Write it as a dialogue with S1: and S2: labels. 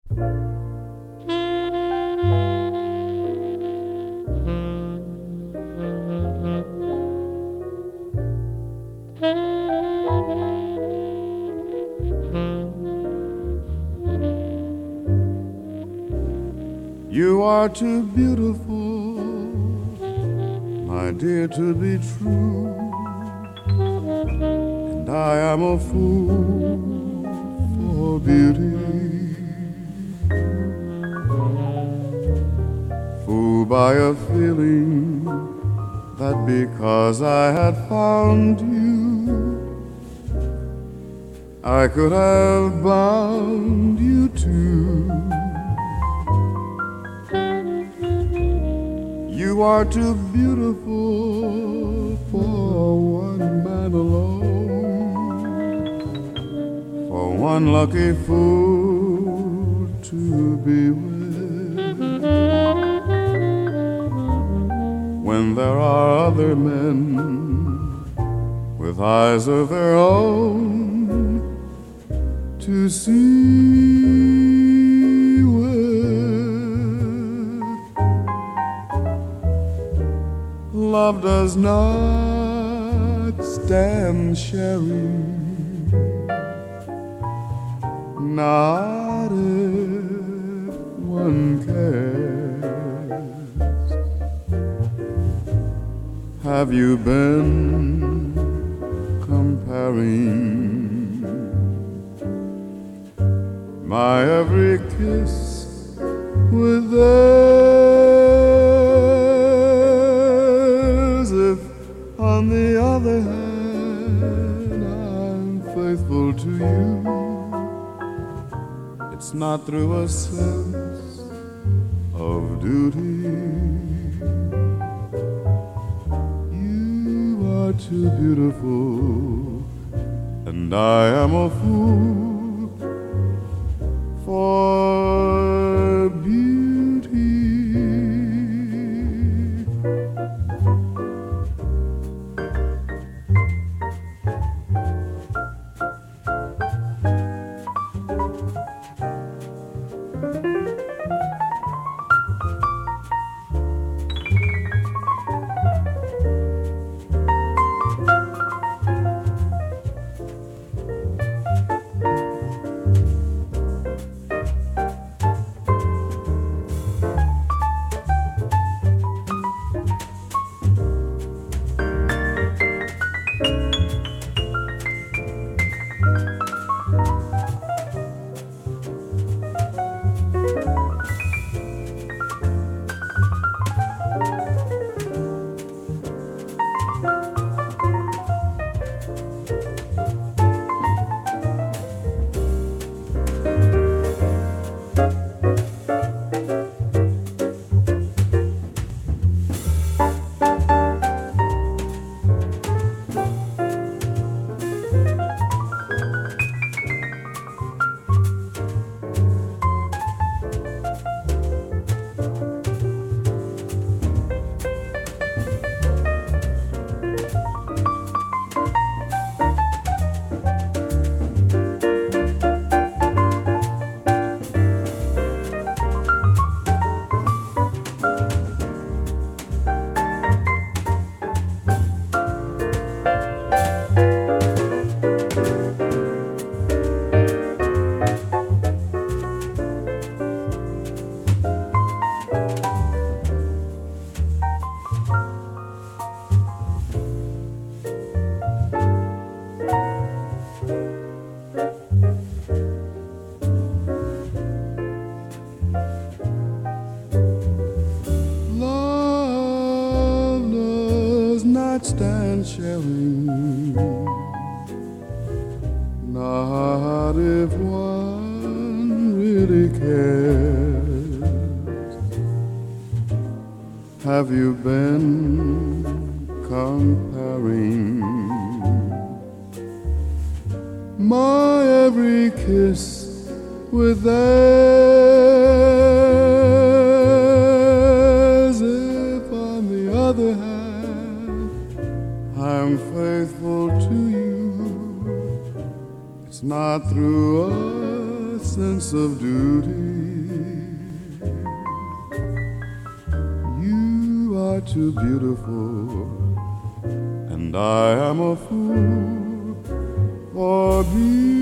S1: You are too beautiful, my dear, to be true, and I am a fool for beauty, fooled by a feeling that because I had found you, I could have bound you too. You are too beautiful for one man alone, for one lucky fool to be with, when there are other men with eyes of their own to see. Love does not stand sharing, not if one cares. Have you been comparing my every kiss with theirs? If on the other hand I'm faithful to you, it's not through a sense of duty. You are too beautiful, and I am a fool for beauty. Stand sharing, not if one really cares. Have you been comparing my every kiss with theirs? If on the other hand I'm faithful to you, it's not through a sense of duty. You are too beautiful, and I am a fool for being